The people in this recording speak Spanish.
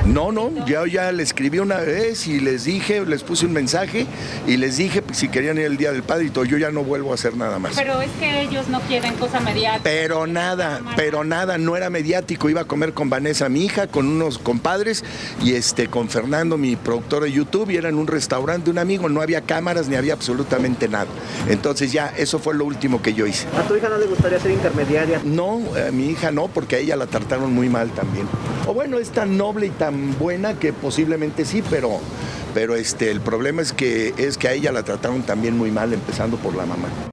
No, yo ya le escribí una vez y les dije, les puse un mensaje y les dije pues, si querían ir el Día del Padre y todo, yo ya no vuelvo a hacer nada más. Pero es que ellos no quieren cosa mediática. Pero nada, no era mediático, iba a comer con Vanessa, mi hija, con unos compadres y con Fernando, mi productor de YouTube, y era en un restaurante de un amigo, no había cámaras ni había absolutamente nada. Entonces ya, eso fue lo último que yo hice. ¿A tu hija no le gustaría ser intermediaria? No, a mi hija no, porque a ella la trataron muy mal también. O bueno, es tan noble y tan buena que posiblemente sí, pero el problema es que a ella la trataron también muy mal, empezando por la mamá.